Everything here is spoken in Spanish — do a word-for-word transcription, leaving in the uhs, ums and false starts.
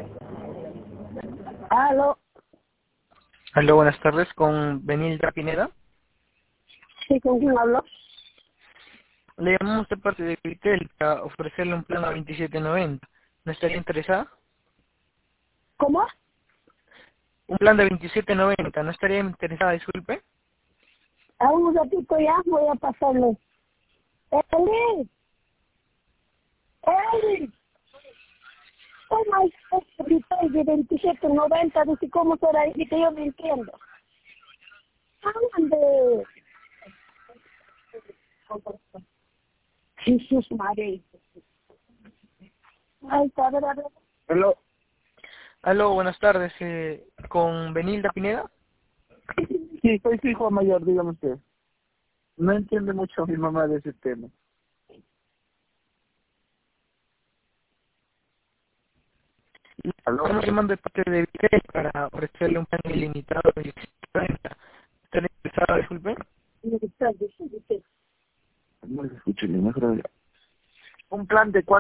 Aló, Aló, buenas tardes, con Benilda Pineda. sí, ¿con quién hablo? Le llamamos de parte de Critel para ofrecerle un plan a veintisiete noventa. ¿No estaría interesada? ¿Cómo? Un plan de veintisiete noventa, ¿no estaría interesada, disculpe? A un ratito ya voy a pasarle. ¡Eli! ¡Eli! ¿Cómo es este Critel de veintisiete noventa? Dice, ¿cómo será? Y que yo no entiendo. ¡Ande! Jesús María. Ay, está, a ver, a ver. Hello. Aló, buenas tardes, eh, con Benilda Pineda. Sí, soy su hijo mayor, dígame usted. No entiende mucho mi mamá de ese tema. ¿Aló? Estamos llamando de parte de Critel para ofrecerle un plan ilimitado de veintisiete noventa. ¿Estaría interesada, disculpe? Mire, está, dice, dice. No se escucha ni mejor. Un plan de cuatro.